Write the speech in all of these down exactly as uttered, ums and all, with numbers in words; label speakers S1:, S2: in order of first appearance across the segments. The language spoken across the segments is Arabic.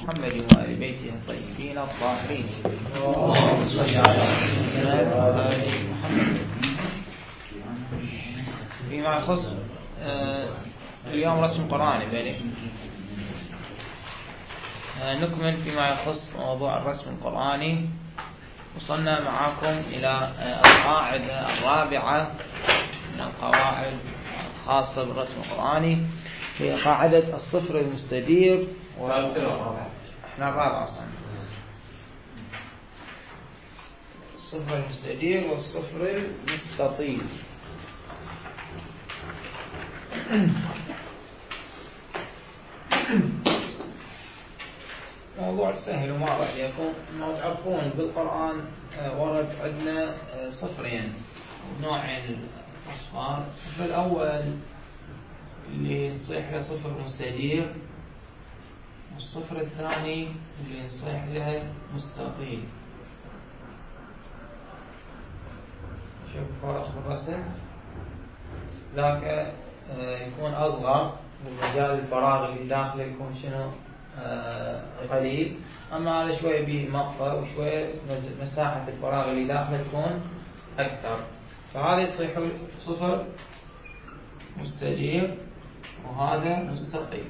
S1: محمد وآل بيته الطيبين الطاهرين. اللهم صل على محمد وآل محمد. فيما يخص آه اليوم رسم قرآني بني آه نكمل فيما يخص موضوع الرسم القرآني. وصلنا معكم إلى آه القاعدة الرابعة من القواعد الخاصة بالرسم القرآني، هي قاعدة الصفر المستدير. و... احنا الرابعة أصلا الصفر المستدير والصفر المستطيل. موضوع سهل وواضح عليكم، انه تعرفون بالقرآن ورد عندنا صفرين، نوعين اصفار. الصفر الاول اللي يصيح له صفر مستدير، والصفر الثاني اللي يصيح له مستطيل. شوف فرق بالرسم، ذاك يكون اصغر والمجال الفراغ اللي داخله يكون شنو آه قليل، اما هذا شوي به مقفى وشوي مساحة الفراغ اللي داخله تكون اكثر، فهذا يصيح صفر مستدير وهذا مستطيل.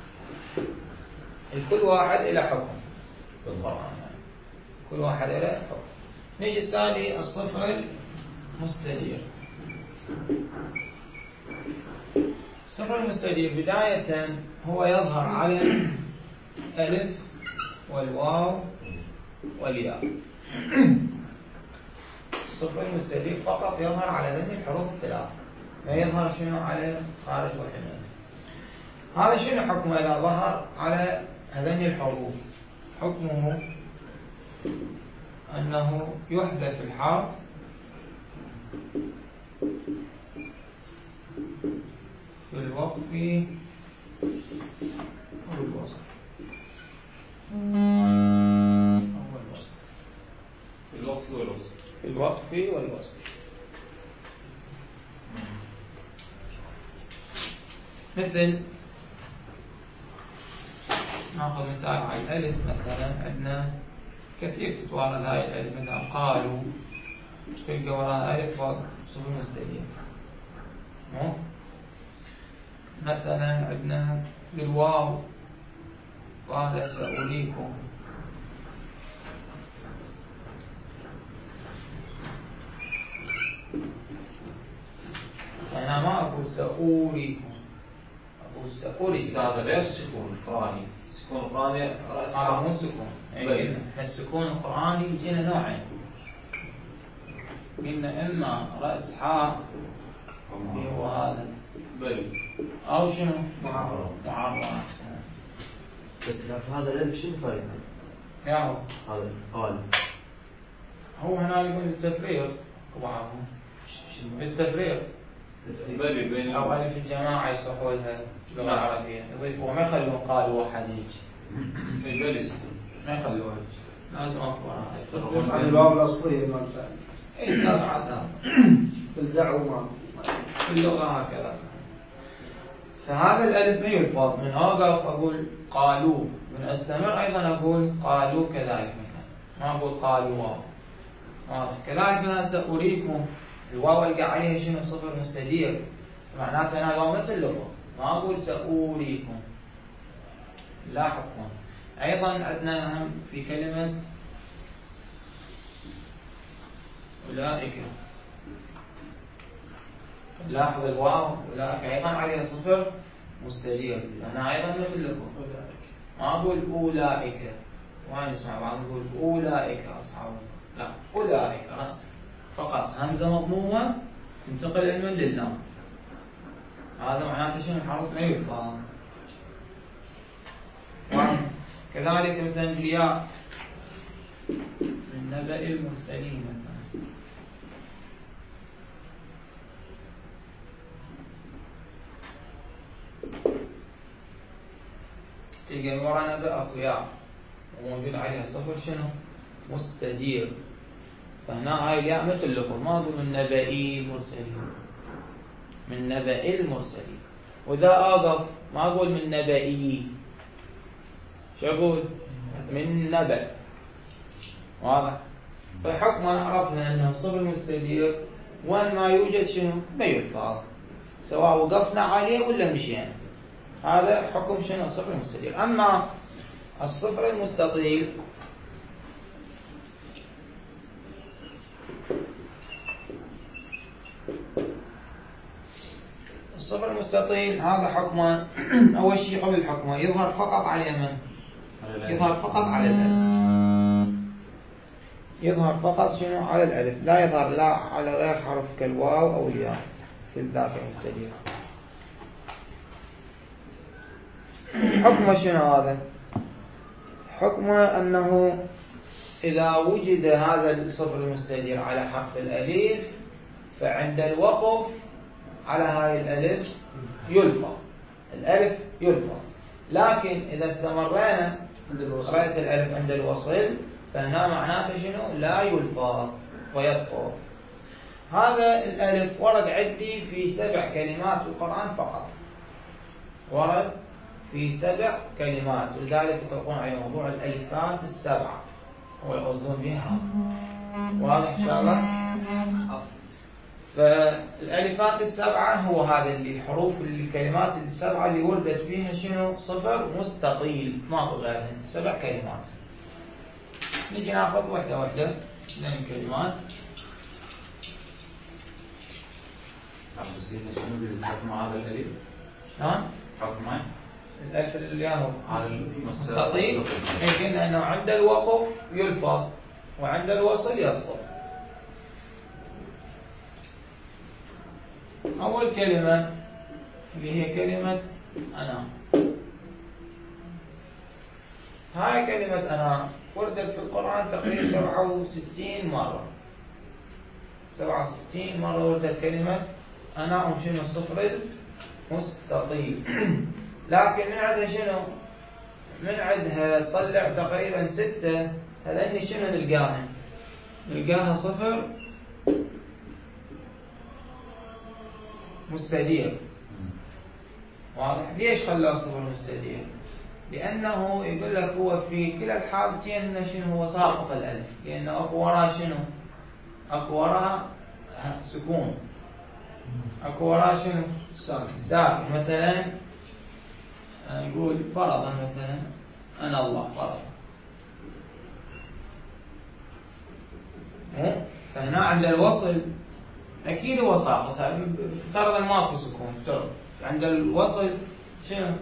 S1: الكل واحد له حكم بالقرآن، يعني كل واحد له حكم. نيجي الثاني الصفر المستدير. الصفر المستدير بداية هو يظهر على الألف والواو والياء. الصفر المستدير فقط يظهر على هذه الحروف الثلاث، لا يظهر شنو على خارج واحد منهم. هذا شنو حكمه إذا ظهر على هذين الحروف؟ حكمه أنه يحذف الحرف في الوقف والوصل. أول وصل
S2: في الوقف والوصل
S1: في الوقف والوصل. مثل ناخذ مثال على الألف. مثلا عندنا كثير تتوارد هاي الألف، مثلا قالوا تلقى وراء ألف صفر مستدير. مثلا عندنا بالواو قال سأريكم، أنا ما أقول سأريكم، أقول سأريكم.
S2: هذا غير السكون القرآني. السكون القرآني رأس
S1: هذا مو سكون. يعني السكون القرآني يجينا نوعين، قلنا إما رأس حاء اللي هو هذا
S2: بل
S1: أو شنو
S2: معرض
S1: معرض.
S3: بس هذا الألف شنو فايدة؟
S1: يا هو
S3: هذا قال
S1: هو هنا يقول التفريق بعضهم بالتفريق،
S2: بل بين
S1: أو ألف الجماعة يصحوا لها لغة عربية يضيفوا، ما يخلون قالوا واحد يجي،
S2: البل
S1: ما يخلوها لازم أكبر.
S4: عن الواو الأصلية مالتها
S1: إيه سبعة
S4: في الدعوة
S1: في اللغة هكذا. فهذا الألف ما يلفظ، من أوقف أقول قالوا، من أستمر أيضا أقول قالوا كذلك، مثلا ما أقول قالوا واو. كذلك أنا سأريكم، الواو ألقى عليها شنو صفر مستدير، معناته أنا الواو مثل اللغة، ما أقول سأريكم. لا حكم. أيضا عندنا أهم في كلمة أولئك، لاحظ الواو أولئك أيضا عليها صفر مستدير، أنا أيضا مثل اللغة، ما أقول أولئك. وين نسمع بعض نقول أولئك أصحاب، لا أولئك رأس فقط، همزة مضمومة تنتقل علما للام. هذا معناته شنو الحرف ما يلفظ. كذلك مثلا الياء من نبأ المرسلين مثلا، تلقى ورا نبأ أكو ياء وموجود عليها صفر شنو مستدير، فهنا هاي الياء مثل اللغة، ما أقول من نبأي المرسلين، من نبأ المرسلين. وإذا أقف ما أقول من نبأي، شو أقول؟ من نبأ. واضح؟ فحكما عرفنا أنه الصفر المستدير وين ما يوجد شنو؟ ما يلفظ، سواء وقفنا عليه ولا مشينا. هذا حكم شنو؟ الصفر المستدير. أما الصفر المستطيل الصفر المستطيل هذا حكمه. أول شيء قبل حكمه يظهر فقط على اليمن، يظهر فقط على الألف، يظهر فقط شنو؟ على الألف، لا يظهر لا على غير حرف كالواو أو الياء في الذات المستدير. حكمه شنو هذا؟ حكمه أنه إذا وجد هذا الصفر المستدير على حرف الألف فعند الوقف على هاي الألف يلفظ، الألف يلفظ. لكن إذا استمرنا قراءة الألف عند الوصل فهنا معناته شنو؟ لا يلفظ ويسقط. هذا الألف ورد عندي في سبع كلمات في القرآن فقط، ورد في سبع كلمات، ولذلك يطلقون على موضوع الألفات السبعة، هو يقصدون بها. واضح إن شاء الله؟ فالألفات السبعة هو هذا اللي حروف الكلمات السبعة اللي وردت فيها شنو؟ صفر مستطيل، ما غيرهن، سبع كلمات. نجي ناخذ واحدة واحدة من الكلمات.
S2: شنو حكم هذا الألف؟
S1: شلون؟
S2: حكمه؟
S1: الألف اللي هو
S2: على
S1: المستطيل يمكن أنه عند الوقف يلفظ وعند الوصل يسقط. أول كلمة اللي هي كلمة أنا. هاي كلمة أنا وردت في القرآن تقريبا سبعة وستين مرة، سبعة وستين مرة وردت كلمة أنا وشنو؟ الصفر المستطيل. لكن من عندها شنو؟ من عندها صلع تقريبا ستة، هذني شنو نلقاها؟ نلقاها صفر مستدير. واضح؟ ليش خلاه صفر مستدير؟ لأنه يقول لك هو في كلا الحالتين شنو؟ هو ساقط الألف، لأنه أكو وراه شنو؟ أكو وراه سكون، أكو وراه شنو؟ ساكن. ساكن. مثلا نقول فرضا مثلا أنا الله فرضا، فهنا عند الوصل أكيد هو ساقط، فرضا ماكو سكون، عند الوصل شنو؟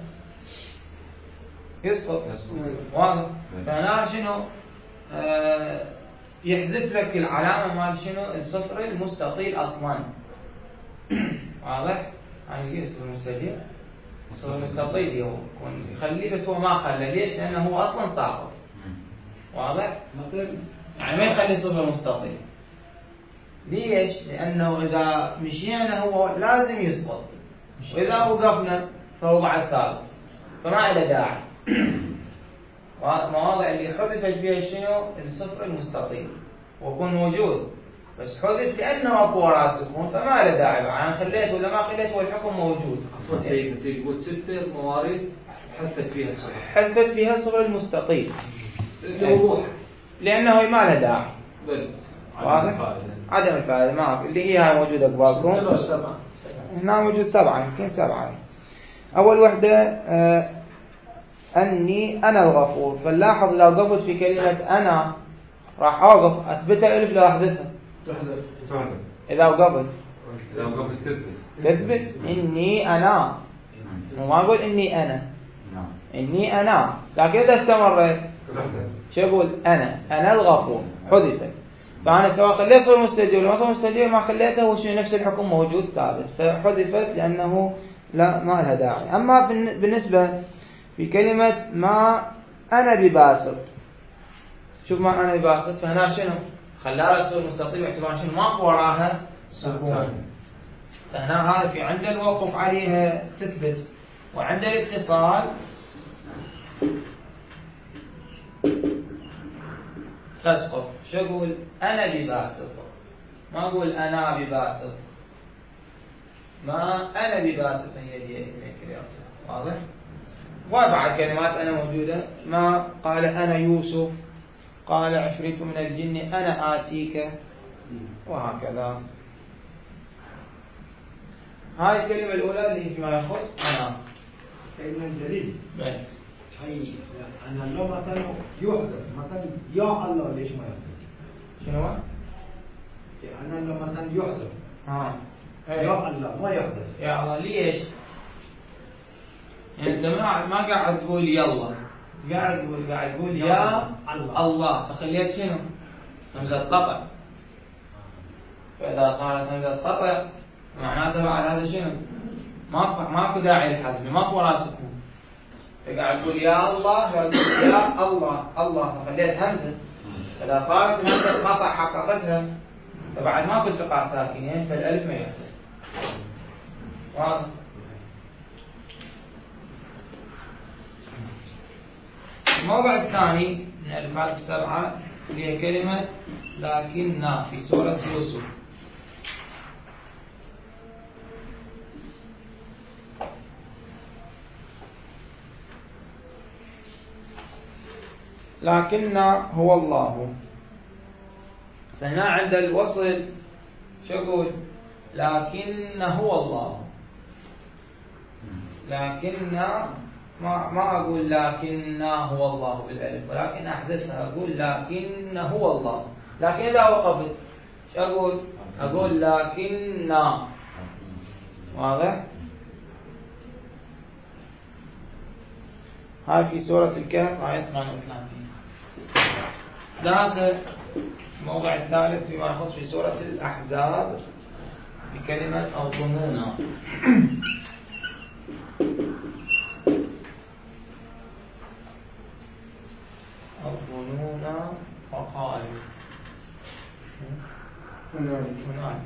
S1: يسقط. واضح؟ فهنا شنو؟ آه يحذف لك العلامة مال شنو؟ الصفر المستطيل أصلا. واضح؟ يعني الصفر المستطيل الصفر المستطيل هو يخليه، بس هو ما خلى. ليش؟ لأنه هو أصلا ساقط. واضح؟ يعني ما يخلي صفر مستطيل. ليش؟ لأنه إذا مشينا هو لازم يسقط، وإذا وقفنا فهو بعد ثابت، فما له داعي. المواضع اللي حذفت فيها شنو؟ الصفر المستطيل، ويكون موجود بس حذف لأنه أكو وراه سكون فما له داعي. أنا خليته ولا ما خليته والحكم موجود.
S2: عفوا سيد، انت تقول ستة موارد حذفت فيها الصفر،
S1: حذفت فيها الصفر المستطيل
S2: لوضوح،
S1: لأنه ما له داعي.
S2: بل
S1: واضح؟ عدم الفائدة ما اللي هي هاي موجودة قبالكم. هنا موجود سبعة، يمكن سبعة. أول وحدة آه أني أنا الغفور. فنلاحظ لو قفت في كلمة أنا راح أوقف أثبت الألف لو أحذفها. إذا وقفت
S2: إذا وقفت تثبت
S1: تثبت إني أنا، وما أقول إني أنا، إني أنا. لكن إذا استمرت شو أقول؟ أنا أنا الغفور، حذفت. فأنا سواء خليت صفر مستدير ولا ما صفر مستدير ما خليته، هو شنو؟ نفس الحكم موجود ثابت، فحذفت لأنه لا ما لها داعي. أما بالنسبة في كلمة ما أنا بباسط، شوف ما أنا بباسط، فهنا شنو؟ خلاها صفر مستطيل باعتبار شنو؟ ماكو وراها سكون. فهنا هذا في عند الوقف عليها تثبت، وعند الاتصال تسقط. شو أقول؟ أنا بباسط، ما أقول أنا بباسط، ما أنا بباسط هي دي. واضح؟ وبعد كلمات أنا موجودة، ما قال أنا يوسف، قال عفريت من الجن أنا آتيك، وهكذا. هاي الكلمة الأولى اللي فيما يخص أنا.
S5: سيدنا الجليل
S1: بل.
S5: هي أنا لو مثلا يحذف مثلا يا الله ليش ما يحذف؟
S1: شنو هو؟
S5: أنا لو مثلا يحذف
S1: ها.
S5: يا الله ما يحذف.
S1: يا الله ليش؟ يعني أنت ما ما قاعد تقول يلا، قاعد تقول قاعد تقول يا الله, الله. فخليت شنو؟ همزة قطع. فإذا صارت همزة قطع معناته بعد هذا شنو؟ ماكو ماكو داعي للحذف، ماكو راسكم. أنت قاعد تقول يا الله، قاعد تقول يا الله الله، فخليت همزة. إذا صارت همزة قطع حققتها فبعد ماكو التقاء ساكنين، فالألف ما يحذف. واضح؟ الموضع الثاني من الألفاظ السبعة هي كلمة لكننا في سورة يوسف. لكننا هو الله. فهنا عند الوصل شو يقول؟ لكن هو الله. لكننا ما ما أقول لكننا هو الله بالألف، ولكن أحذفها أقول لكن هو الله. لكن إذا وقفت شو أقول؟ أقول لكننا. واضح؟ هاي في سورة الكهف آية ثمانية وثلاثين. داخل الموضع الثالث فيما يخص في سورة الأحزاب بكلمة الظنون. الظنون وقالوا هنالك.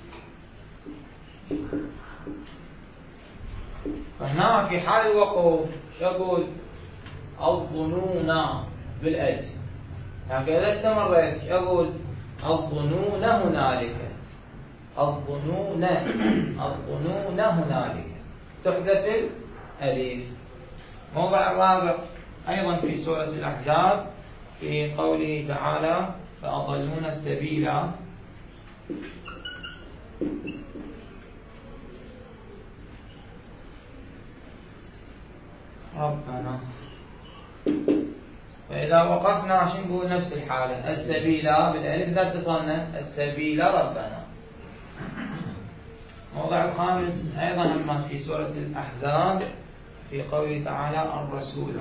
S1: فهنا في حال الوقوف شو أقول؟ الظنون بالألف. لكن إذا استمرت شو أقول؟ الظنون هنالك. الظنون الظنون هنالك تحذف الألف. موضع الرابع أيضا في سورة الأحزاب في قوله تعالى فأضلون السبيل. ربنا. فإذا وقفنا شو نقول؟ نفس الحالة، السبيل بالألف إذا اتصلنا السبيل ربنا. موضع الخامس أيضا في سورة الأحزاب في قوله تعالى الرسول.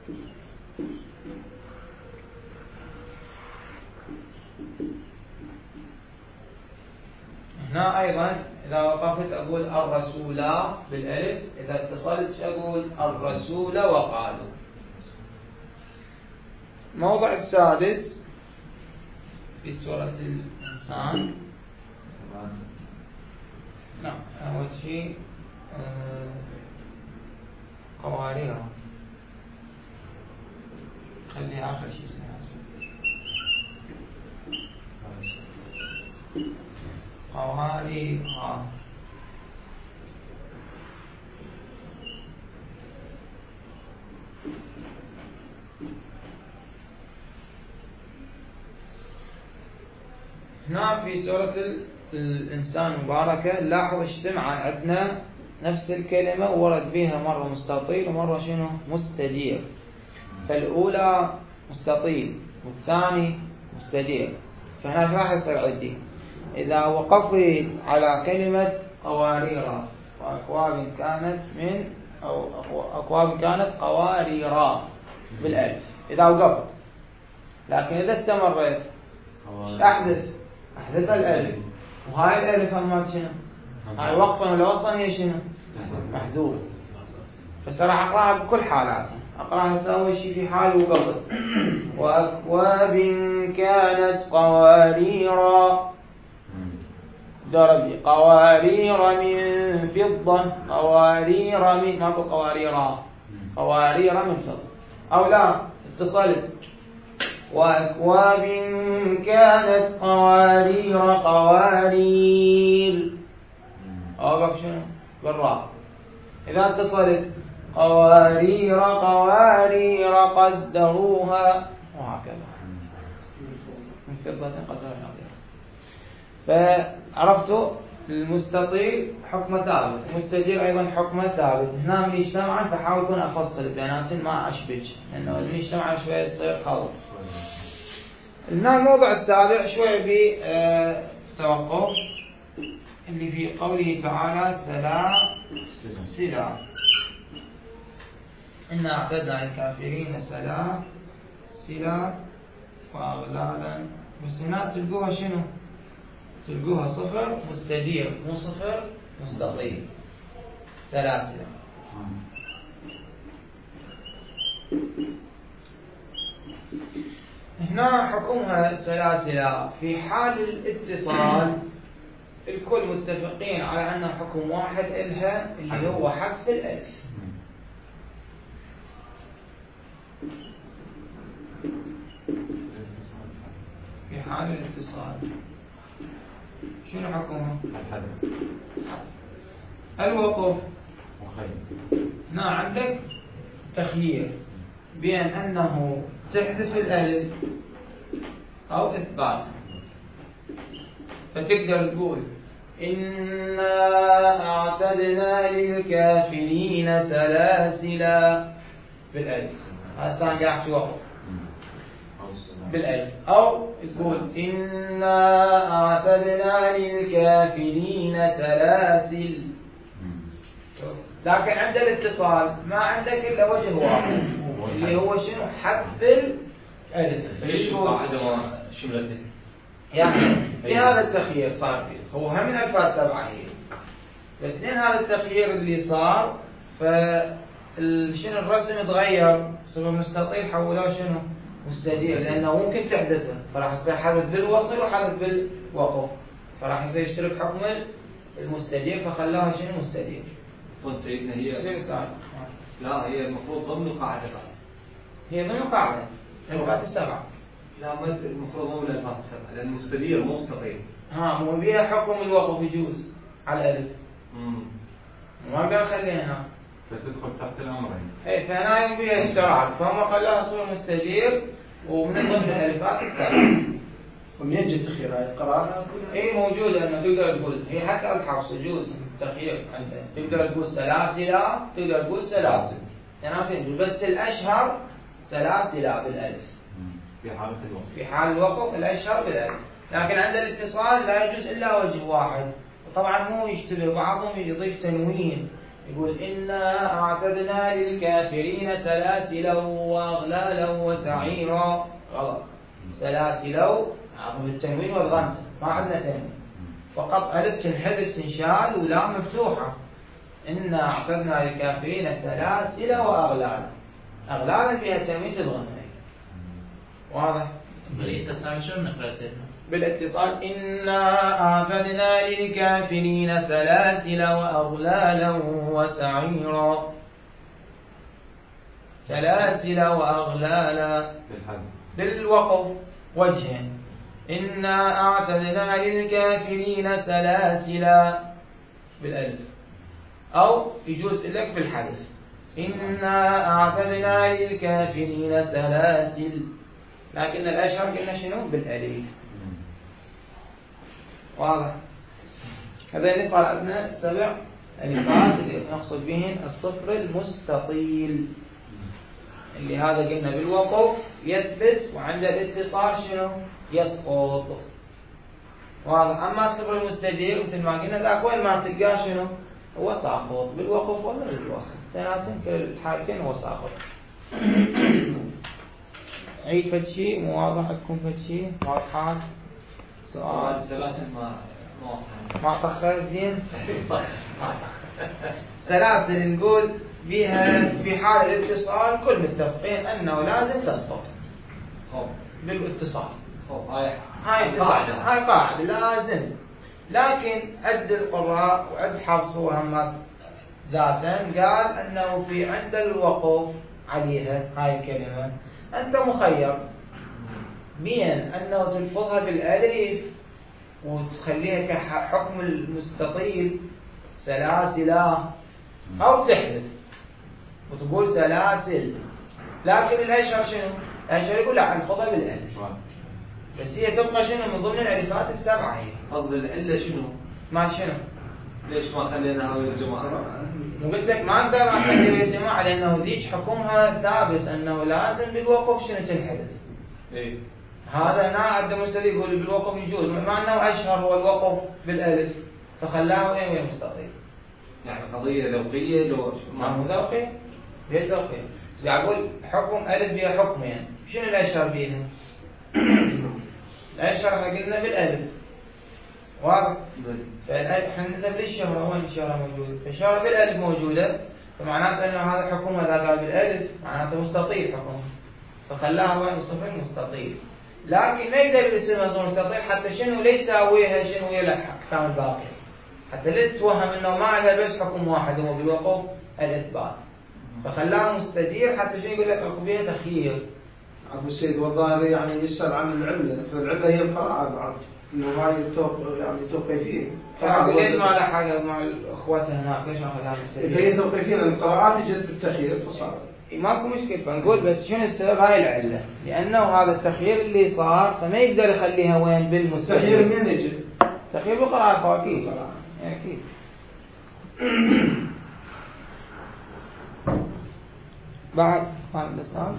S1: هنا أيضا إذا وقفت أقول الرسول بالألف، إذا اتصلت أقول الرسول وقالوا. موضع السادس في سورة الإنسان. نعم أول شيء قوارير، خليها آخر شيء سنة. قوارير هنا في سورة الإنسان مباركة. لاحظ اجتمع عندنا نفس الكلمة ورد بها مرة مستطيل ومرة شنو؟ مستدير. فالأولى مستطيل والثاني مستدير. فهنا شو راح يصير عندي؟ إذا وقفت على كلمة قوارير وأكواب كانت من أو أكواب كانت قواريرا بالألف إذا وقفت، لكن إذا استمرت أحذف أحذف الألف. وهاي الألف هم شنو؟ هاي وقفا ولا وصلا هي شنو؟ محذوف. بس راح أقرأها بكل حالاتها. أقرأها أسوي شيء في حال وقفت. وأكواب كانت قواريرا درجة قوارير من فضة. قوارير من ماكو قواريرا، قوارير من فضة. أو لا اتصلت وأكواب كانت قوارير قوارير. أوقف شنو؟ بالراء. إذا اتصلت قوارير قوارير قدروها وهكذا من فضة قدرها. فعرفتوا المستطيل حكم ثابت، المستدير أيضا حكم ثابت. هنا من يجتمعا فحاول أكون أفصل بيناتهم ما أشبج، لأنه من يجتمعا شوية يصير خلط. هنا الموضوع السابع شوية بتوقف اللي في قوله تعالى سلا سلا إنا أعتدنا للكافرين سلا سلا وأغلالا. بس هنا تلقوها شنو؟ تلقوها صفر مستدير مو صفر مستطيل. سلاسل هنا حكمها سلاسل في حال الاتصال الكل متفقين على أن حكم واحد إلها اللي هو حذف الألف. في حال الاتصال شنو حكمه؟ الوقف. هنا عندك تخيير بين أنه تحذف الألف أو إثبات. فتقدر تقول إنا أعتدنا للكافرين سلاسلا بالألف، هسه قاعد توقف بالألف، أو تقول إنا أعتدنا للكافرين سلاسل. لكن عند الاتصال ما عندك إلا وجه واحد اللي هو شنو؟ حذف الألف.
S2: ليش القاعدة شملته؟
S1: يعني في هذا التخيير صار فيه هو هم من ألفات سبعة هي، بس لين هذا التخيير اللي صار فشنو الرسم تغير، صار مستطيل حولوه شنو؟ مستدير، لأنه ممكن تحدثه فراح يصير حدث بالوصل وحدث بالوقف، فراح يصير يشترك حكم المستدير فخلاها شنو؟ مستدير.
S2: قلت سيدنا هي
S1: صار.
S2: لا هي المفروض ضمن القاعدة بعد.
S1: هي ضمن القاعدة الألفات السبعة.
S2: لا ما المفروض مو من الألفات السبعة لأن مستدير مو مستطيل.
S1: ها مو بيها حكم الوقف يجوز على الألف.
S2: امم
S1: ما بقى خليها هنا.
S6: فتدخل تحت الأمرين.
S1: اي فهنا يوم بيها اشتراك فهم خلاها صور مستدير ومن ضمن الألفات السبعة.
S4: ومن يجي التخيير هاي القراءة؟
S1: اي موجودة انه تقدر تقول هي حتى الحفص يجوز التخيير عندها، تقدر تقول سلاسل تقدر تقول سلاسل يعني بس الأشهر سلاسل بالألف
S6: في حالة الوقف.
S1: في حال الوقف الأشهر بالألف، لكن عند الاتصال لا يجوز إلا وجه واحد. وطبعا مو يشتبه بعضهم يضيف تنوين يقول إنا أعتدنا للكافرين سلاسل وأغلالا وسعيرا. غلط، سلاسل بالتنوين والغمزة ما عندنا تنوين، فقط ألف تنحذف تنشال ولا مفتوحة. إنا أعتدنا للكافرين سلاسل وأغلالا، أغلالا فيها تنوين تضغم. واضح؟
S7: بالاتصال شو نقرأ سيدنا؟
S1: بالاتصال إنا أعتدنا للكافرين سلاسل وأغلالا وسعيرا. سلاسل وأغلالا بالوقف وجهين، إنا أعتدنا للكافرين سلاسل بالألف، أو يجوز لك بالحذف إنا أعتدنا للكافرين سلاسل، لكن الأشهر قلنا شنو؟ بالألف. واضح؟ هذا بالنسبة لنا سبع ألفات اللي نقصد بهن الصفر المستطيل اللي هذا قلنا بالوقف يثبت وعند الاتصال شنو؟ يسقط. واضح؟ أما الصفر المستدير مثل ما قلنا ذاك وين ما تلقاه شنو؟ هو ساقط بالوقف ولا بالوصل، ثلاثين كل الحالتين هو ساقط. عيد فد شيء مو واضح عندكم فد شيء واضحات؟ سؤال
S2: سلاسل ما
S1: ما تخرج زين. سلاسل نقول بها في حال الاتصال كل متفقين انه لازم تسقط بالاتصال.
S2: هاي
S1: هاي قاعدة، هاي قاعدة لازم. لكن عد القراء وعد حفص هم ذاتا قال انه في عند الوقف عليها هاي الكلمة انت مخير بين انه تلفظها بالالف وتخليها كحكم المستطيل سلاسل او تحذف. وتقول سلاسل. لكن الأشهر شنو؟ الأشهر يقول لا نحفظها بالألف، بس هي تبقى شنو من ضمن الألفات السبعة هي.
S2: قصد العلة شنو؟
S1: ما شنو؟
S2: ليش ما خلينا هذه الجماعة؟
S1: قلت لك ما اقدر اخلي الجماعة لانه ذيك حكمها ثابت انه لازم بالوقف شنو تنحذف.
S2: ايه
S1: هذا هنا عبد المستدل يقول بالوقف يجوز، مع انه اشهر هو الوقف بالالف فخلاه وين وين مستطيل.
S2: يعني قضية ذوقية لو
S1: ما هو ذوقية؟ ليش ذوقية؟ يعني اقول حكم الف بها حكمين، يعني شنو الاشهر بيها؟ الاشهر احنا قلنا بالالف واضح؟ فاحنا نذهب للشهرة، وين الشهرة موجودة؟ فالشهرة بالالف موجودة، فمعناته انه هذا حكمها اذا قال بالالف معناته مستطيل حكمها، فخلاها وين مستطيل مستطيل. لكن ما يقدر الاسم مستطيل حتى شنو ليس يساويها شنو هي الاحكام الباقية، حتى لا تتوهم انه ما لها بس حكم واحد هو بالوقف الاثبات، فخلاها مستدير حتى شنو يقول لك اكو فيها تخيير.
S4: أبو السيد والظاهر يعني يسأل عن العلة، فالعلة هي القراءة بعد إنه هاي توق يعني توقيفية.
S1: ليش ما له حاجة مع اخواتها هناك؟ ليش ما أخذها مستدير؟
S4: فهي توقيفية لأن القراءات جت بالتخيير فصار.
S1: ماكو مشكلة، فنقول بس شنو السبب؟ هاي العلة، لأنه هذا التخيير اللي صار فما يقدر يخليها وين بالمستدير.
S4: التخيير منين يجي؟
S1: تخيير بالقراءة أكيد أكيد. بعد قام الإسلام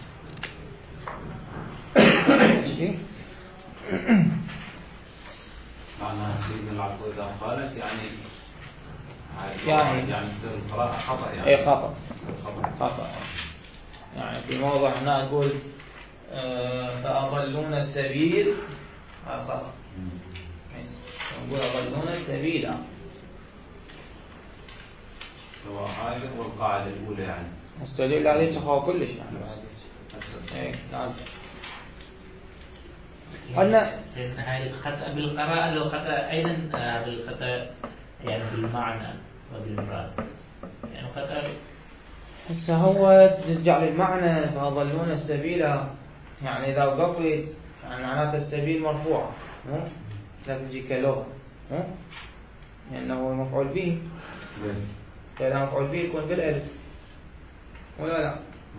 S6: معناها سيدنا العفو إذا خالف يعني
S1: يعني
S6: يعني تصير القراءة خطأ يعني.
S1: إيه خطأ
S6: خطأ.
S1: خطأ يعني في موضع هنا نقول آه فأضلون السبيل هذا خطأ، نقول أضلون السبيل
S6: سواء هاي والقاعدة الأولى يعني
S1: مستدل عليه تخوى كلش يعني. إيه لازم. قلنا
S7: هاي الخطأ بالقراءة لو خطأ أيضا بالخطأ يعني بالمعنى وبالمراد، يعني خطأ
S1: هسه هو ترجع للمعنى فأضلون السبيل، يعني إذا وقفت يعني معناته السبيل مرفوع مو لا تجي كلغة مو لأنه مفعول به، فإذا مفعول به يكون بالألف ولا لا؟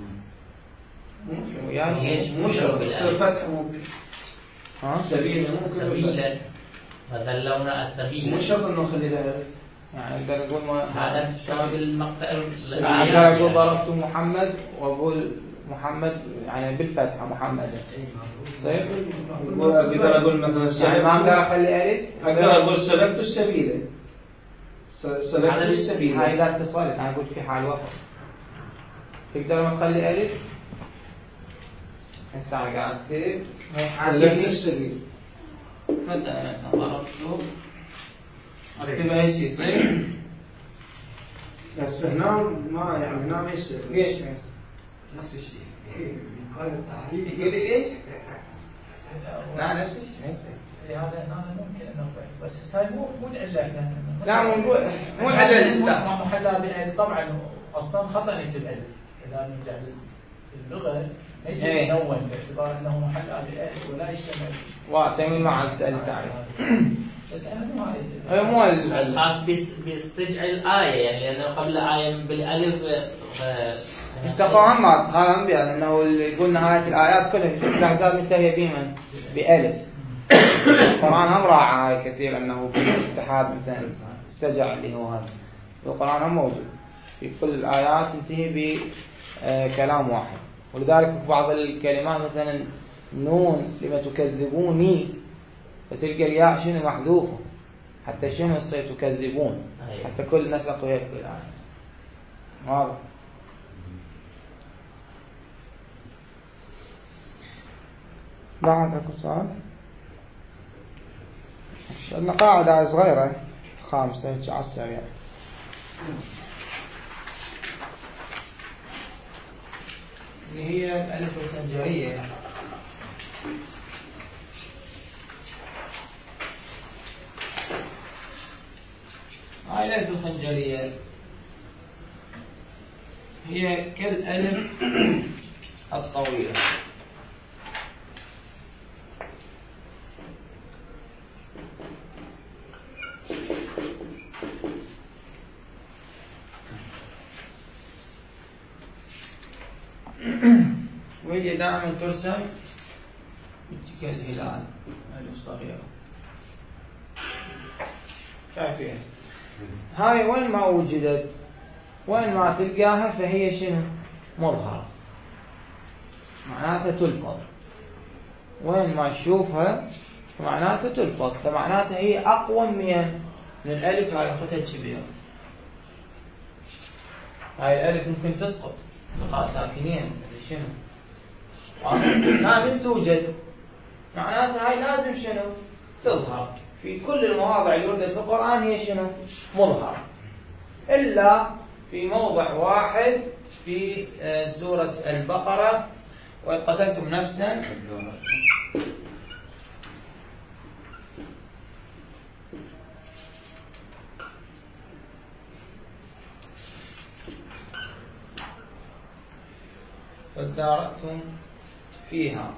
S7: ليش
S1: مو
S7: شرط
S4: الفتح ممكن.
S1: ها؟
S4: السبيل ممكن.
S7: سبيلا وذلونا السبيل.
S4: مو شرط إنه خلي له
S1: يعني أقدر أقول ما
S7: هذا السبب المقطع.
S1: أقدر أقول ضربت محمد وأقول محمد يعني بالفتحة محمد صحيح؟
S4: أقدر أقول مثلا
S1: يعني ما أقدر أخلي ألف،
S4: أقدر أقول سلكت السبيل. سلكت السبيل.
S1: هاي إذا اتصلت أنا أقول في حال وقف تقدر ما تخلي ألف. هسه أنا قاعد أكتب
S4: سلكت السبيل.
S1: مثلا ضربت أكتبها هيك يصير.
S4: بس هنا ما يعني هنا ما يصير.
S1: ليش؟
S5: نفس الشيء قال التحليل
S1: يقول لي ليش؟ لا نفس الشيء.
S5: هذا هذا ممكن انه بس هاي مو مو العله احنا
S1: لا مو مو العلة
S5: ما محلها بالالف طبعا اصلا خطا نكتب الف اذا نرجع للغه ليس منون باعتبار انه محلها بالالف ولا يشتمل
S1: واعتمد مع التعريف.
S5: بس انا مو هاي
S1: هي مو
S7: الخاص باسترجاع الآية يعني لأنه قبل آية بالألف
S1: استفهام هذا هم يعني انه اللي قلنا نهاية الآيات كلها في الأحزاب منتهية بمن؟ بألف. القرآن هم راعى هاي كثير انه في الاتحاد مثلا استرجع اللي هو هذا. القرآن هم موجود في كل الآيات تنتهي بكلام واحد، ولذلك في بعض الكلمات مثلا نون لما تكذبوني فتلقى الياء شنو محذوفة حتى شنو يصير تكذبون حتى كل نسق ويكفي الآية. واضح؟ بعد اكو سؤال؟ عندنا قاعدة صغيرة خامسة هيك على السريع. اللي هي الألف الخنجرية. هاي الألف الخنجرية هي كالألف الطويلة. هي دائما ترسم كالهلال ألف صغيرة. شايفين هاي وين ما وجدت وين ما تلقاها فهي شنو؟ مظهرة، معناتها تلفظ. وين ما تشوفها معناتها تلفظ، فمعناتها هي أقوى من من الألف. هاي أختها كبيرة، هاي الألف ممكن تسقط تقع ساكنين شنو؟ لازم توجد، معناتها هاي لازم شنو؟ تظهر في كل المواضع اللي وردت في القرآن، هي شنو؟ مظهرة، إلا في موضع واحد في سورة البقرة: وإذ قتلتم نفسا فادارأتم فيها.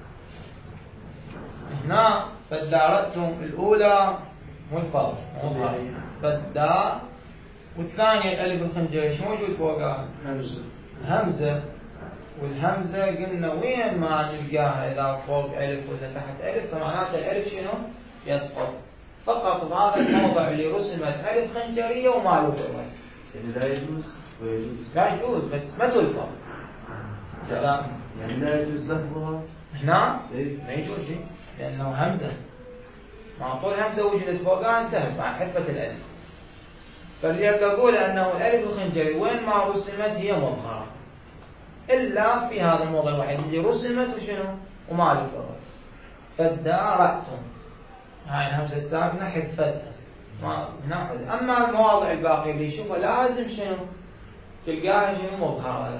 S1: هنا فادارأتم الأولى ملفظ مظهر فدا، والثانية الألف الخنجري ايش موجود فوقها؟
S4: همزة.
S1: همزة، والهمزة قلنا وين ما تلقاها إذا فوق ألف ولا تحت ألف فمعناته الألف شنو؟ يسقط. فقط بهذا الموضع اللي رسمت ألف خنجرية وما لفظت.
S3: يعني لا يجوز ويجوز؟
S1: لا يجوز بس ما تلفظ. لا
S3: يعني لا يجوز لفظها
S1: هنا
S3: إيه؟
S1: ما يجوز لي لأنه همزة، مع طول همزة وجدت فوقها انتهت مع حذفة الألف. فلذلك أقول أنه الألف الخنجري وين ما رسمت هي مظهرة، إلا في هذا الموضع الوحيد اللي رسمت وشنو؟ وما لفظت. فادارأتم هاي الهمزة الساكنة حذفتها ما ناخذ. أما المواضع الباقية اللي يشوفها لازم شنو؟ تلقاها شنو؟ مظهرة،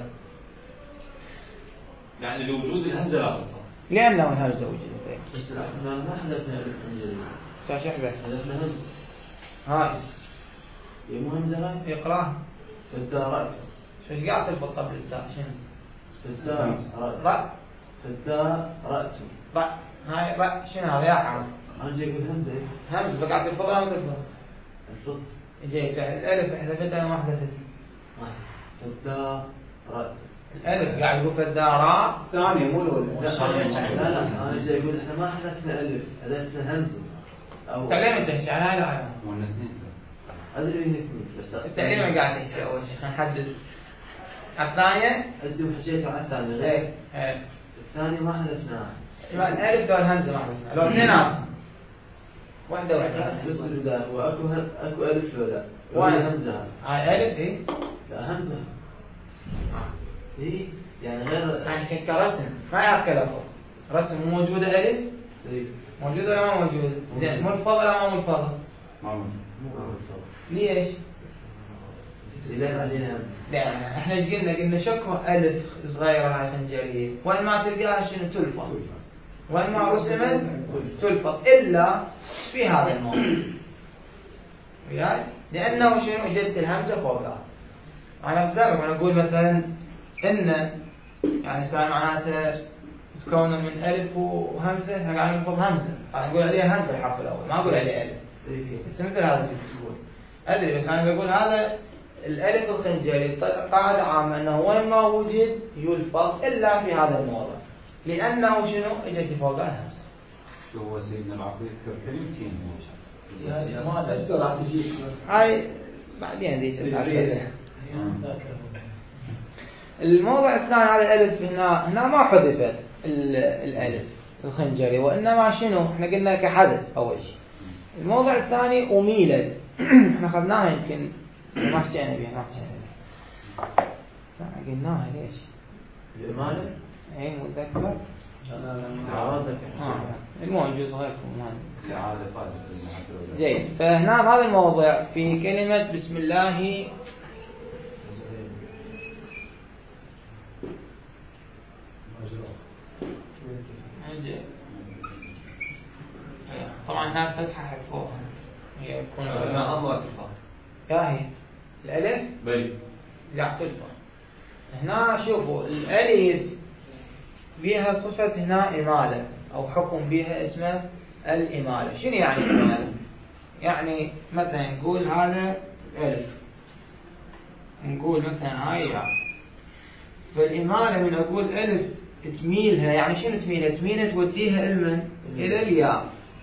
S6: يعني لوجود الهمزة لا تظهر
S1: لأنه الهمزة وجدت.
S3: بس احنا ما حذفنا ألف خنجري،
S1: شاش احذف
S3: حذفنا همزة.
S1: هاي
S3: هي مو همزة هاي؟
S1: يقراها.
S3: فادارأتم.
S1: شو قاعد تلفظ قبل التاء؟ شنو؟
S3: فادارأتم.
S1: راء
S3: فادارأتم.
S1: راء هاي راء شنو هذا يا حرف؟
S3: أنا جاي أقول همزة إيه؟
S1: همزة بقى تلفظها ولا تلفظ؟
S3: الفض.
S1: جيت الألف حذفتها وما حذفت.
S3: فادارأتم.
S1: الألف قاعد يقول فالداراء
S4: ثانية مو الأولى.
S3: لا لا أنا جاي أقول إحنا ما حذفنا ألف، حذفنا همزة. أو
S1: تكلم تحكي عن هاي الآية.
S6: ولا اثنين.
S3: أدري إنك اثنين بس.
S1: التعليم قاعد تحكي أول شيء خلينا نحدد. الثانية
S3: أنتم حكيتوا عن الثانية
S1: إيه
S3: غير.
S1: إيه.
S3: الثانية ما حذفناها.
S1: يبقى الألف دول همزة ما حذفناها، لو اثنينات واحدة واحدة.
S3: بس لا وأكو هم أكو ألف ولا
S1: وين؟
S3: ولا همزة.
S1: هاي ألف إيه.
S3: لا همزة. إيه يعني غير.
S1: يعني كرسم ما يعرف كلفظ. رسم موجودة ألف
S3: إيه.
S1: موجودة ولا ما موجودة؟ زين ملفظة ولا ما ملفظة؟
S6: ما موجود.
S3: مو أول
S1: ليش؟
S3: إذا علينا همزة.
S1: لأن احنا ايش قلنا؟ قلنا شكو ألف صغيرة هاي خنجرية، وين ما تلقاها شنو؟ تلفظ. وين ما رسمت تلفظ إلا في هذا الموضوع. وياي؟ لأنه شنو؟ وجدت الهمزة فوقها. أنا بذلك أنا أقول مثلا إن يعني سواء معناته تكون من ألف وهمزة، احنا قاعدين نلفظ همزة، قاعد نقول عليها همزة الحرف الأول، ما أقول عليه ألف. أنت مثل هذا اللي تقول. أدري بس أنا بقول هذا الألف الخنجري قاعدة عامة أنه وين ما وجد يلفظ إلا في هذا الموضع، لأنه شنو؟ إجت فوقها الهمزة.
S6: شو هو سيدنا العقيد كلمتين
S1: هاي بعدين ذيك تعرفها. الموضع الثاني على الألف هنا هنا ما حذفت الألف الخنجري، وإنما شنو؟ احنا قلنا كحذف أول شيء. الموضع الثاني أميلت. احنا أخذناها يمكن ما حكينا بها ما حكينا بها. لا قلناها ليش؟
S3: الإمالة؟
S1: أي متذكر؟
S4: لا لا لا.
S3: عوضك.
S1: آه. المهم جزء غيركم ما
S6: إعادة فائدة سيدنا عبد الله.
S1: جيد. فهنا بهذا الموضع في كلمة بسم الله طبعا هنا فتحة حذفوها هي يكون
S6: أنا أمر اتفاق.
S1: يا هي الألف
S6: بلي.
S1: لا تلفظ. هنا شوفوا الألف بها صفة هنا إمالة أو حكم بها اسمه الإمالة. شنو يعني إمالة؟ يعني مثلا نقول هذا ألف، نقول مثلا هاي يا، فالإمالة من أقول ألف تميلها، يعني شنو تميلها؟ تميلها توديها إلمن؟ إلى الياء.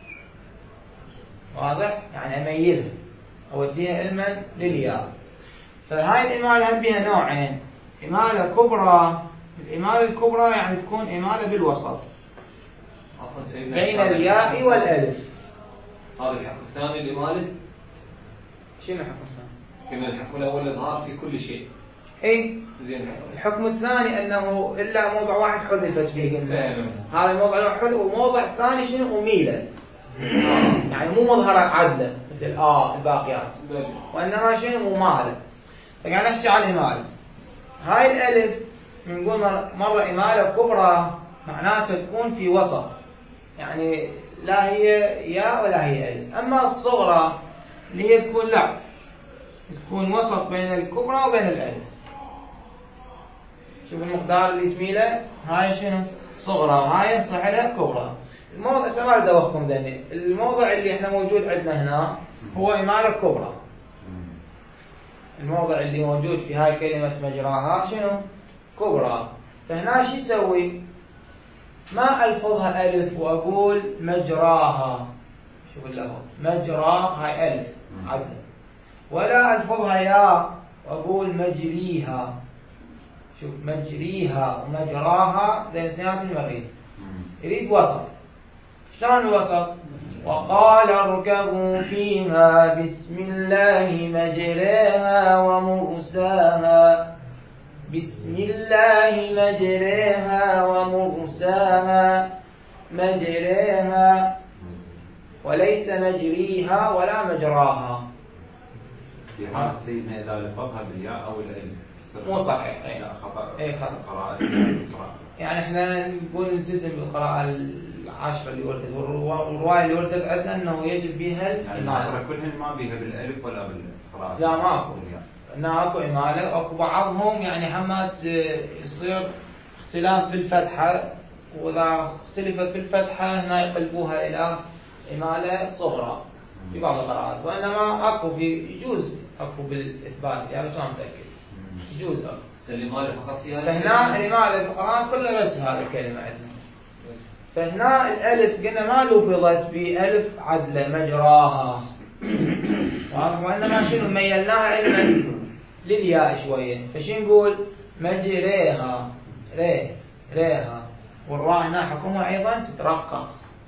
S1: واضح؟ يعني أميلها أوديها إلمن؟ للياء. فهاي الإمالة هم بها نوعين، إمالة كبرى. الإمالة الكبرى يعني تكون إمالة بالوسط بين الياء والألف.
S2: هذا الحكم الثاني الإمالة.
S1: شنو الحكم الثاني؟
S2: كما الحكم الأول الإظهار في كل شيء.
S1: إيه.
S2: زين.
S1: الحكم الثاني أنه إلا موضع واحد حذفت فيه قلنا.
S2: نعم.
S1: هذا الموضع الواحد، وموضع الثاني شنو؟ أميلة. يعني مو مظهرة عدلة مثل آه الباقيات، وإنما شنو؟ ممالة. فقاعد نحكي على الإمالة. هاي الألف بنقول مرة إمالة كبرى معناتها تكون في وسط، يعني لا هي ياء ولا هي ألف. أما الصغرى اللي هي تكون لا، تكون وسط بين الكبرى وبين الألف. شوف المقدار اللي تميله، هاي شنو؟ صغرى، وهاي صحيحة كبرى. الموضع سمار دوخكم ذني، الموضع اللي احنا موجود عندنا هنا هو إمالة كبرى. الموضع اللي موجود في هاي كلمة مجراها شنو؟ كبرى. فهنا شو يسوي؟ ما ألفظها ألف وأقول مجراها، شوف اللفظ مجرى، هاي ألف عدل، ولا ألفظها ياء وأقول مجريها. شوف مجريها ومجراها ذي الاثنين مريض، يريد وسط. شلون الوسط؟ وقال اركبوا فيها بسم الله مجريها ومرساها، بسم الله مجريها ومرساها، مجريها وليس مجريها ولا مجراها.
S6: في حال سيدنا إذا لفظها بالياء أو الألف
S1: مو صحيح. اي
S6: لا خطأ.
S1: اي خطأ.
S6: قراءة.
S1: يعني احنا نقول نلتزم بالقراءة العشرة اللي وردت، والرواية اللي وردت عندنا انه يجب بها الإمالة.
S6: يعني كلهن ما بها بالألف ولا بالقراءة.
S1: لا ماكو. هنا اكو إمالة، اكو بعضهم يعني حمات يصير اختلاف بالفتحة، واذا اختلفت بالفتحة هنا يقلبوها الى إمالة صغرى في بعض القراءات، وانما اكو في يجوز اكو بالاثبات يعني، بس ما متأكد يجوز اكو.
S2: الإمالة فقط فيها.
S1: فهنا الإمالة في القرآن كله بس هذه الكلمة عندنا. فهنا الألف قلنا ما لفظت بألف عدلة مجراها، وإنما شنو ميلناها علما للياء شوية. فشين نقول مجريها، ري ريها، والراء هنا حكمها أيضا تترقق.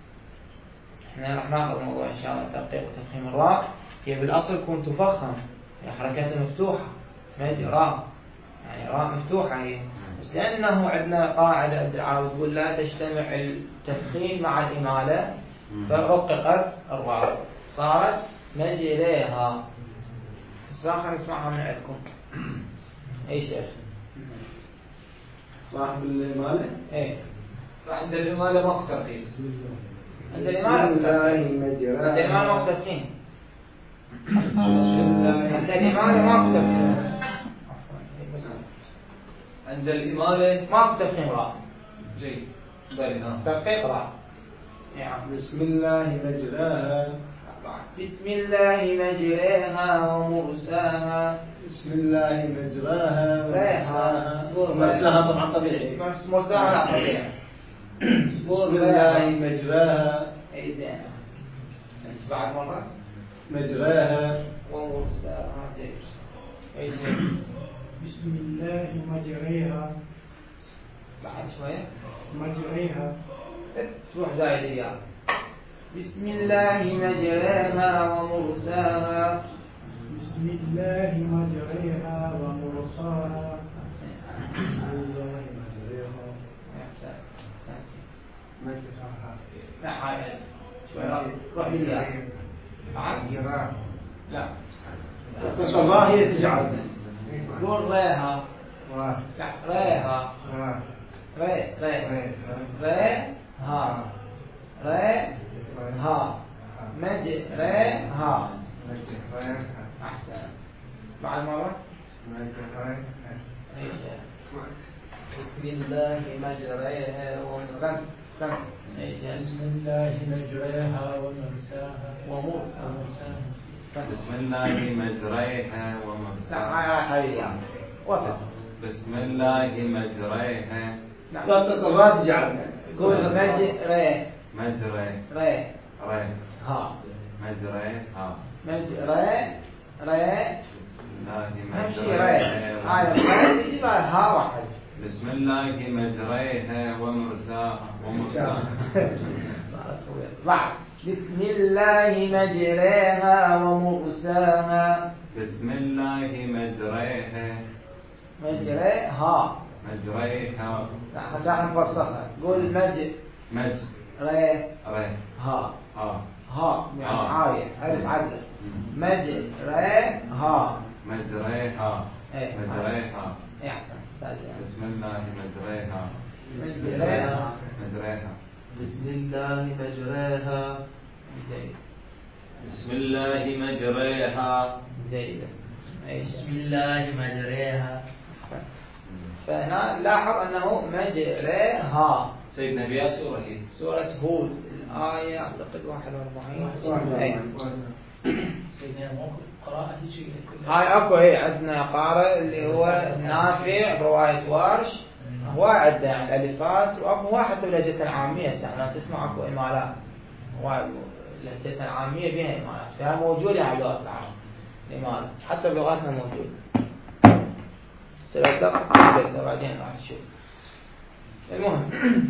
S1: احنا راح ناخذ موضوع إن شاء الله ترقيق وتفخيم الراء. هي بالأصل تكون تفخم، هي حركاتها مفتوحة، مجرى يعني راء مفتوحة هي، بس لأنه عندنا قاعدة عند العرب تقول لا تجتمع التفخيم مع الإمالة، فرققت الراء صارت مجريها. الساخر نسمعها من عندكم. أي شيخ
S4: صاحب الإمالة؟
S1: إيه.
S2: عند الإمالة ماكو ترقيق.
S1: عند الإمالة مجرى. عند الإمالة ماكو تفخيم. عند الإمالة ماكو تفخيم.
S2: عند الإمالة
S1: ماكو تفخيم راء.
S2: جيد. بالي ها.
S1: ترقيق راء. يعني
S4: بسم الله مجراها.
S1: بسم الله مجريها ومرساها.
S4: بسم الله مجراها
S1: ومرساها.
S4: ومرساها طبعا طبيعي.
S1: مرساها لا طبيعي.
S4: بسم الله مجراها.
S1: اي زين. بعد مرة.
S4: مجراها
S1: ومرساها. اي زين.
S8: بسم الله مجريها.
S1: بعد شوية.
S8: مجريها.
S1: تروح زايد اياه. بسم الله مجريها ومرساها.
S8: بسم الله مجريها ومرساها. بسم الله مجريها مجرها.
S1: لا هاي شوية روح للياء.
S8: مجرها.
S1: لا.
S4: بس الله هي تجعل.
S1: قول ريها. لا ريها. ري ري ري ها ري ها مج ري ها. أحسن. مع المرة. بسم الله مجريها ومرساها.
S5: بسم الله مجريها ومرساها.
S1: ومرساها.
S6: بسم الله مجريها
S1: لا
S6: ومرساها.
S1: هاي هاي وقف.
S6: بسم الله مجريها
S1: نعم.
S4: ما تجعلنا
S1: قول مجرى
S6: مجرى
S1: ري
S6: ري
S1: ها
S6: مجرى ها
S1: مجرى ري
S6: بسم الله
S1: نمشي
S6: مجرى
S1: ري هاي ري تجي بعد ها واحد.
S6: بسم الله مجريها ومرساها ومرساها
S1: بعد بسم الله مجريها ومرساها.
S6: بسم الله مجريها
S1: مجريها
S6: مجريها
S1: حتى نفسخها. قول مج
S6: مج
S1: ري
S6: ري
S1: ها
S6: ها
S1: ها يعني
S6: ها.
S1: عالية ألف عدل. مجريها
S6: مجريها
S1: إيه.
S6: مجريها
S1: يعني
S6: بسم الله مجريها
S1: مجريها
S6: مجريها
S3: بسم الله مجراها.
S1: جيد
S2: بسم الله مجريها.
S1: جيد.
S7: بسم الله مجريها.
S1: فهنا لاحظ أنه مجريها.
S2: سيدنا بها سورة هي
S1: سورة هود الآية أعتقد واحد وأربعين. أي.
S5: سيدنا موقف قراءة شيء
S1: هاي أكو إيه عندنا قارئ اللي هو نافع برواية ورش. هو عندنا يعني الألفات وأكو واحد بلهجة العامية ساعة تسمع أكو إمالات. هو لهجة العامية بها إمالات فهي موجودة على لغة العرب. إمالة حتى بلغتنا موجودة. سلطة بعدين راح نشوف. المهم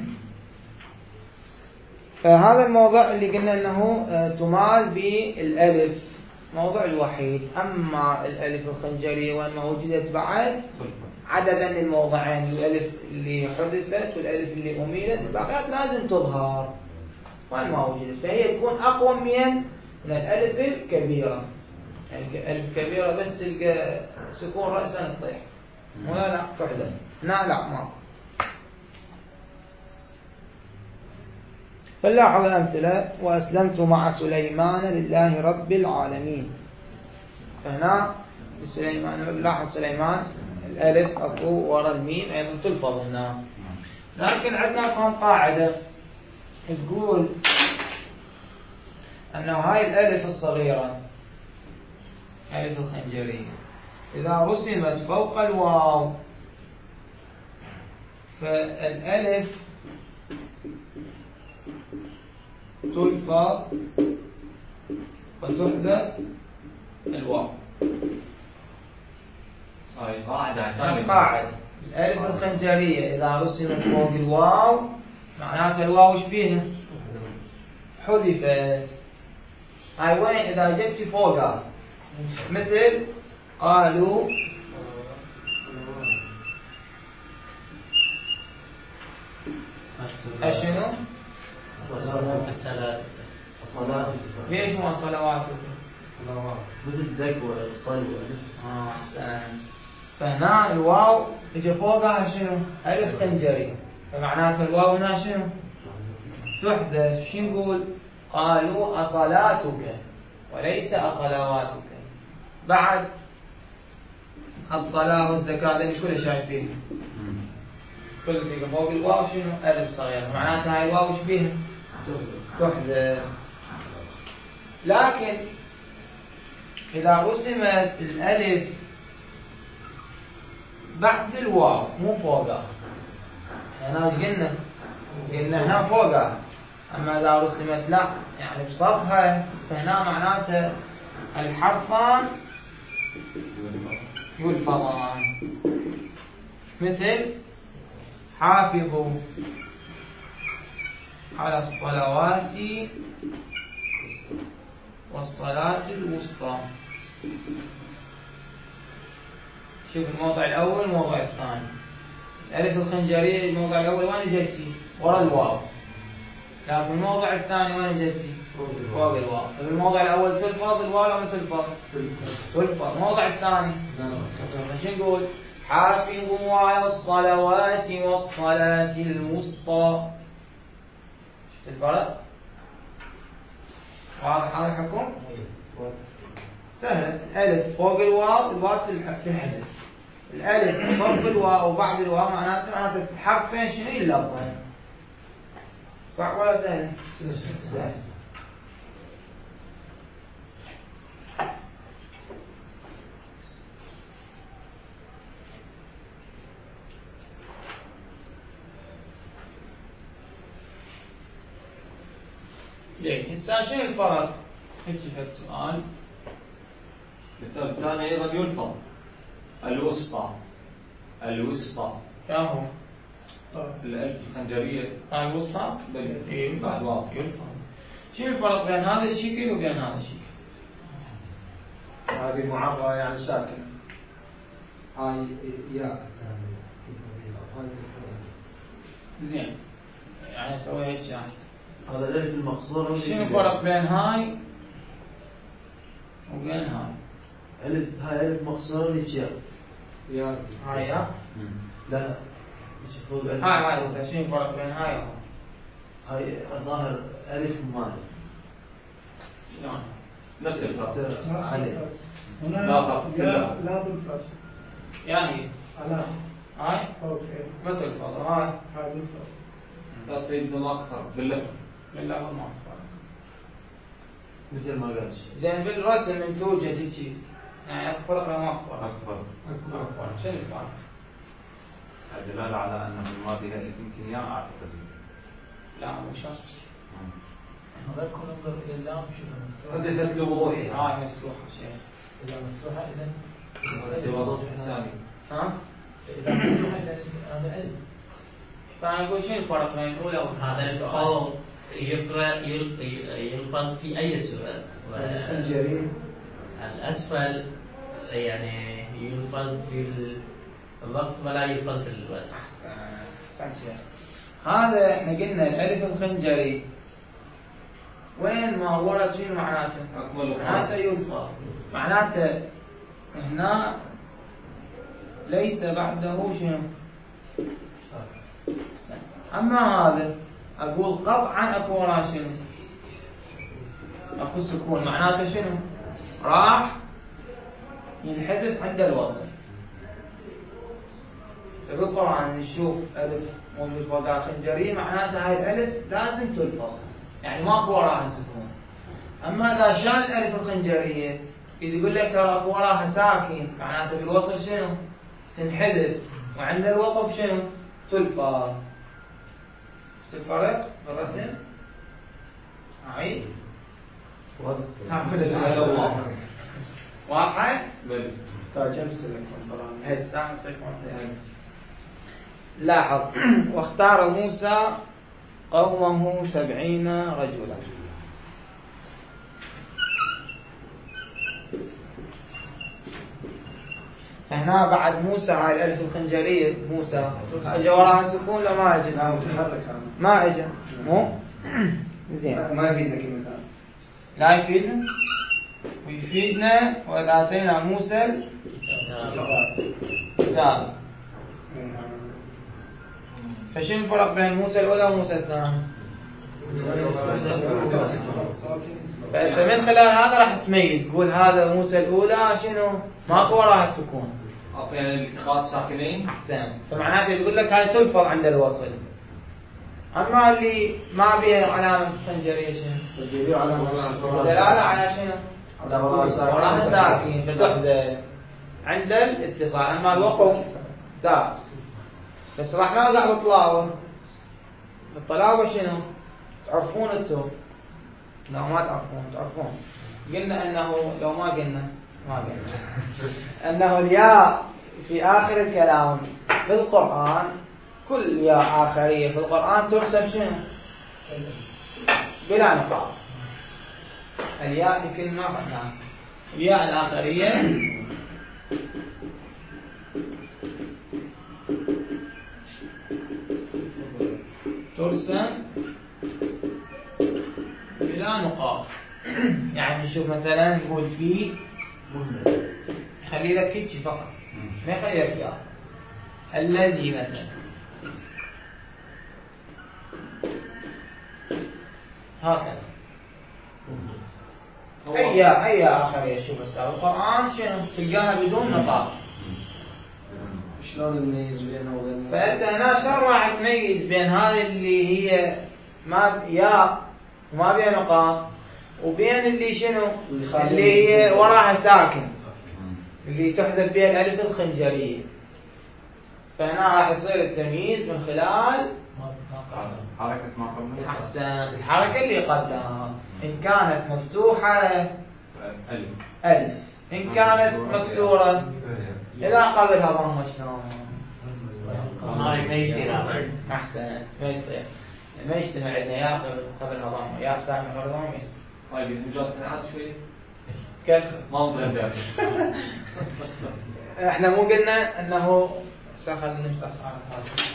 S1: فهذا الموضوع اللي قلنا أنه تمال بالألف موضوع الوحيد. أما الألف الخنجرية وأنه وجدت بعد عددا للموضعين الألف اللي حذفت والألف اللي أميلت الباقيات لازم تظهر وين ما وجدت فهي تكون أقوى من من الألف الكبيرة. يعني الألف الكبيرة بس تلقى سكون رأسا تطيح ولا لا تحذف. لا لا ما فلاحظ الأمثلة. وأسلمت مع سليمان لله رب العالمين. فهنا سليمان لاحظ سليمان الألف أكو ورا الميم أيضا تلفظ هنا. لكن عندنا كم قاعدة تقول أنه هاي الألف الصغيرة ألف الخنجرية إذا رسمت فوق الواو فالألف تلفظ وتحذف الواو.
S2: هاي قاعدة
S1: القاعدة الألف الخنجرية إذا رسمت فوق الواو معناته الواو ايش فيها؟ حذفت. هاي وين إذا جبت فوقها مثل قالوا أشنو؟
S7: الصلاة.
S3: الصلاة.
S1: ليش مو صلواتكم؟
S3: مثل ذكوى صلوة.
S1: آه أحسن. فهنا الواو يجي فوقها شنو؟ ألف خنجري فمعناته الواو هنا شنو؟ تحذف. شو نقول؟ قالوا أصلاتك وليس أصلواتك. بعد الصلاة والزكاة اللي كلها شايفين كل تلقى فوق الواو شنو؟ ألف صغيرة معناتها هاي الواو ايش بيها؟ تحذف. لكن إذا رسمت الألف بعد الواو مو فوقها هنا ايش قلنا؟ قلنا هنا فوقها. أما إذا رسمت لا يعني بصفها فهنا معناته الحرفان يلفظان مثل حافظوا على الصلوات والصلاة الوسطى. شوف الموضع الأول والموضع الثاني. الألف الخنجرية الموضع الأول وين جتي؟ ورا الواو. لكن الموضع الثاني وين جتي؟ فوق الواو. في الموضع الأول تلفظ الواو ولا ما تلفظ؟ تلفظ. الموضع الثاني شو نقول؟ حافظوا على الصلوات والصلاة الوسطى. شفت الفرق؟ واضح هذا الحكم؟ سهل. الألف فوق الواو الواو تنحذف. الألف صف الواو وبعد الواو معناته معناته الحرفين شنو اللفظين. صح ولا سهل؟ سهل. ليه؟ هسه شنو الفرق؟ هيك فد سؤال.
S2: الكتاب الثاني أيضا يلفظ الوسطى الوسطى
S1: كم هو؟
S2: الألف الخنجرية
S1: هاي الوسطى؟
S2: إيه بعد واضح.
S1: يلفظ. شنو الفرق بين هذا الشكل وبين هذا الشكل؟
S4: هذه معرة يعني ساكنة. هاي ياء.
S1: زين. يعني اسوي هيك احسن.
S3: هذا الألف المقصورة.
S1: شنو الفرق بين هاي وبين هاي؟
S3: ألف هاي ألف مقصورة اللي ياء.
S4: ياء.
S1: هاي يا؟
S3: لا.
S1: هاي هاي شنو الفرق بين هاي وهاي؟
S3: هاي الظاهر ألف مال.
S1: شلون؟
S2: نفس الفرق.
S3: عليه.
S8: هنا
S2: لا فرق.
S8: لا لا بالفصل.
S1: يعني
S8: على
S1: هاي
S8: اوكي
S1: مثل الفضل هاي
S8: هذا الفصل.
S2: لا سيدنا ما أكثر باللفظ.
S1: بالله ما فرق.
S3: مثل ما قال.
S1: زين بالرسم من توجد هيك يعني فرق ولا ما فرق؟
S6: أكبر.
S1: أكبر. شنو الفرق؟
S6: الدلالة على أن الماضي لا يمكن يا أعتقد.
S1: لا مو شرط.
S5: هذا يكون انظر الى اللام شوف
S2: حدثت لوضوحها.
S1: هاي مفتوحة شيء.
S5: اذا مفتوحه اذا
S2: هذا واضح ثاني.
S1: ها؟
S5: اذا مفتوحه اذا هذا الف.
S1: فأنا أقول شنو الفرق بين الأولى والثانية؟
S7: هذا القول يقرأ يل- يلفظ في أي سورة.
S4: الخنجري.
S7: الأسفل يعني يلفظ في الوقت ولا يلفظ في الوزن.
S1: أحسن شيء. هذا احنا قلنا الألف الخنجري وين ما ورد شنو معناته؟
S2: أكمل
S1: معناته يلفظ. معناته هنا ليس بعده شنو؟ أما هذا أقول قطعا أكو وراه شنو؟ أكو سكون. معناته شنو؟ راح ينحذف عند الوصل. بالقرآن نشوف ألف موجود فوقها خنجري معناته هاي الألف لازم تلفظ، يعني ماكو وراها سكون. أما إذا شال الألف الخنجرية إذا يقول لك ترى أكو وراها ساكن معناته بالوصل شنو؟ تنحذف، وعند الوقف شنو؟ تلفظ. شفت الفرق بالرسم؟ هاي
S2: واضح.
S1: واحد
S2: بل
S1: تاج امثله القرآن هاي الساعة تكون. لاحظ واختار موسى قومه سبعين رجلا. هنا بعد موسى هاي الألف الخنجرية موسى اجى وراها سكون لا ما اجى؟ ما اجى مو زين
S4: ما يفيدنا كلمة.
S1: لا يفيدنا ويفيدنا وإذا آتينا موسى الكتاب. فشنو الفرق بين موسى الأولى وموسى الثاني؟ فأنت من خلال هذا راح تميز تقول هذا موسى الأولى شنو؟ ماكو وراها السكون.
S2: يعني الاتخاذ ساكنين.
S1: أحسن. فمعناته يقول لك هاي تلفظ عند الوصل. أما اللي ما بيه علامة خنجرية شنو؟
S4: الدليل على
S1: دلالة على شنو؟ وراها ساكن فتحدث عند الاتصال. أما الوقف ذات. بس راح نرجع بالطلاوة. الطلاوة شنو؟ تعرفون انتم؟ لا ما تعرفون تعرفون. قلنا أنه لو ما قلنا ما قلنا أنه الياء في آخر الكلام في القرآن كل ياء آخرية في القرآن ترسم شنو؟ بلا نقاط. الياء في كل ما قلنا الياء الآخرية ترسم بلا نقاط. يعني شوف مثلا نقول في خلي لك هيك فقط ما يخلي لك ياء. الذي مثلا هكذا أي أي آخرية شوف بس القرآن شنو تلقاها بدون نقاط.
S4: شلون نميز بينه وبين؟
S1: فأنت هنا شلون راح تميز بين هذه اللي هي ما ياء وما بيها نقاط وبين اللي شنو اللي هي وراها ساكن اللي تحذف بها الألف الخنجرية. فهنا راح يصير التمييز من خلال
S5: ما ما قاعد
S6: حركة ما قبل
S1: أحسن. الحركة اللي قبلها إن كانت مفتوحة
S6: ألف
S1: ألف، إن كانت مكسورة إذا قبلها ضمة شلون؟
S7: ما يصير هذا.
S1: أحسن، ما يصير، ما يجتمع عندنا يا قبلها ضمة يا فاهم غير ضمة يصير.
S2: طيب مجرد تحت شوي
S1: كيف؟
S2: ما مضرب
S1: احنا مو قلنا انه سخل نمسح صار هذا.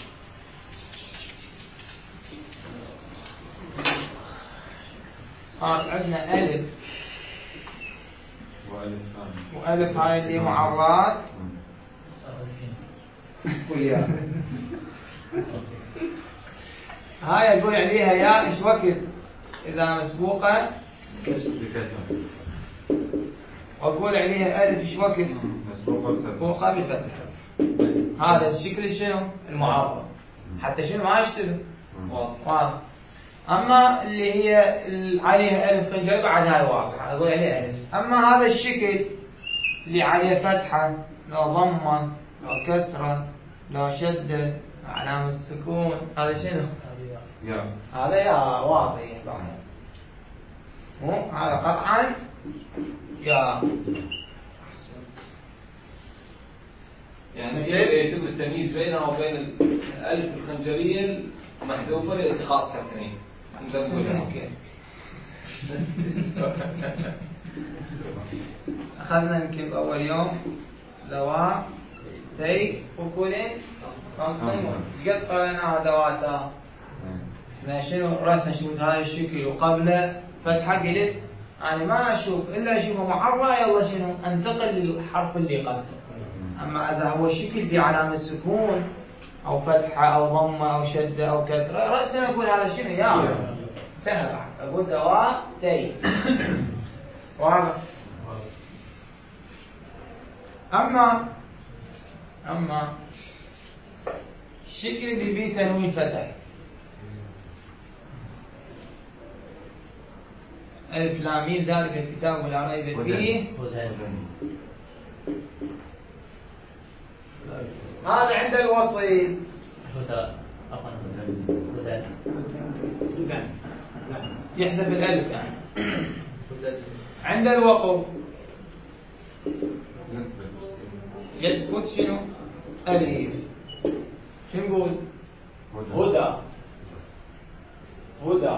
S1: صار عندنا ألف
S6: وألف ثاني
S1: وألف هاي اللي معرات ويا هاي أقول عليها يا إيش وقت إذا مسبوقة
S6: بكسر
S1: وأقول عليها ألف إيش وقت
S6: مسبوقة بفتح
S1: مسبوقة بفتحة. هذا الشكل شنو؟ المعرض حتى شنو ما يشتغل واضح. أما اللي هي اللي عليها ألف خنجر بعد هاي واضحة أقول عليها ألف. أما هذا الشكل اللي عليه فتحة لو ضمة لو كسرة لو شدة علامة السكون هذا شنو؟
S6: يا
S1: هذا يا واضح بعد مو هذا قطعا يا
S2: يعني يتم التمييز بينها وبين الألف الخنجرية المحذوفة لالتقاء الساكنين.
S1: أخذنا يمكن بأول يوم زواء تي وكلين خمسين قد قرينا ذواتا شنو رسم شوف هذا الشكل وقبله فتحة قلت أنا ما أشوف إلا أشوفه معرة يلا شنو أنتقل للحرف اللي قبله. أما إذا هو الشكل بعلامة سكون أو فتحة أو ضمة أو شدة أو كسرة رأسا أقول هذا شنو يا انتهى راح أقول دواء تي واضح. أما أما الشكل اللي فيه تنوين فتح ألف لام ميم ذلك الكتاب ولا ريب فيه هذا عند الوصيل يحذف الألف يعني عند الوقف يثبت شنو؟ ألف شنو نقول؟ هدى هدى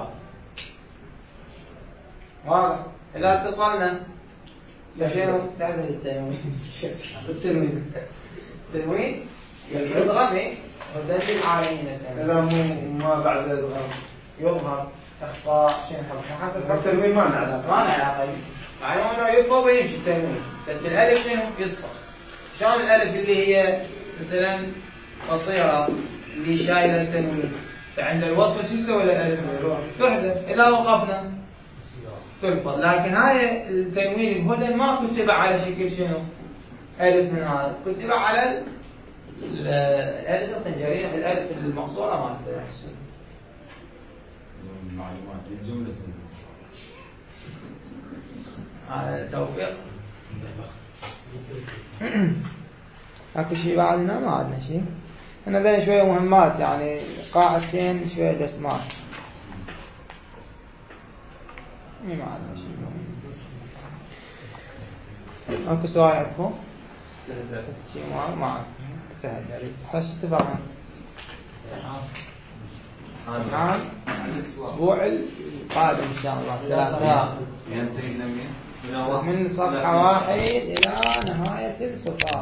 S1: واضح. إذا اتصلنا لشنو؟ تحذف التنوين التنوين التنوين يضغم ودلل علينا
S4: إذا مو ما بعد الإدغام
S1: يظهر إخفاء شنو حسب
S4: التنوين ما نعلم
S1: ما نعلم يعني انه يطلب ويمشي التنوين بس الالف شنو يصفر. شلون الالف اللي هي مثلا قصيره اللي شايله التنوين فعند الوصل شو يسوي الالف؟ تحذف. اذا وقفنا تلفظ. لكن هاي التنوين بهدى ما كتب على شكل شنو؟ الف من هذا كتب على الالف الخنجريه الالف المقصوره مالته احسن
S6: المعلومات الجملة
S1: هذا توفيق. اكو شيء بعدنا ما عندنا شيء. احنا ذي شويه مهمات يعني قاعدتين شويه دسمات ما عندنا شيء. اكو سؤال عندكم؟ شيء ما ما انتهى حس اتفقنا. نعم الاسبوع القادم ان شاء الله ثلاثة
S6: يعني سيدنا مين؟
S1: من صفحة واحد إلى نهاية الصفحة.